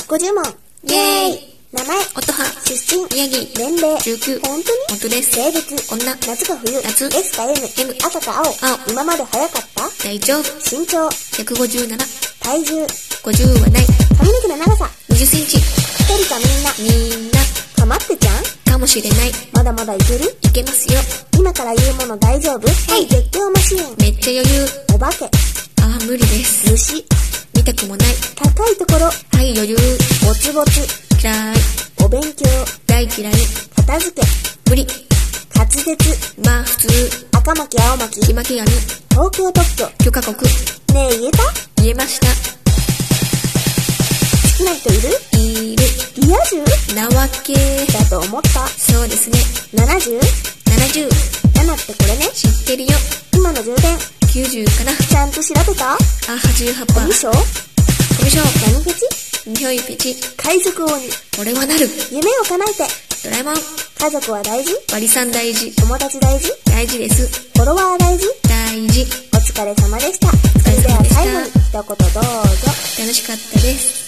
50問。 イエーイ。 名前、 音羽、 出身、 宮城、 年齢、 19、 本当に、 本当です。 性別、 女、 夏か冬、 夏、 S か M、赤か青、今まで早かった？ 大丈夫。 身長、 157、 体重、 50はない。 髪の毛の長さ、 20センチ、 一人かみんな、 かまってちゃん？ かもしれない。 まだまだいける？ いけますよ。 今から言うもの大丈夫？はい、絶叫マシーン。 めっちゃ余裕。 お化け、 無理です。 虫、 見たくもない。 高いところ、 はい余裕。 ぼちぼち、 嫌い。 お勉強、 大嫌い。 片付け、 無理。 滑舌、 まあ普通。 赤巻青巻、 気まき網。 東京特許、 許可国。 ねえ言えた？ 言えました。 好きな人いる？ いる。 リア充？ なわけ。 だと思った。 そうですね。 70？ 70。 7ってこれね。 知ってるよ。 今の充電。 90かな。 ちゃんと調べた？ 88%。 コミュ障？ コミュ障。 何フェチ？ にょいペチ。 海賊王に。 俺はなる。 夢を叶えて。 ドラえもん。 家族は大事？ 割り算大事。 友達大事？ 大事です。 フォロワー大事？ 大事。 お疲れ様でした。それでは最後に一言どうぞ。 楽しかったです。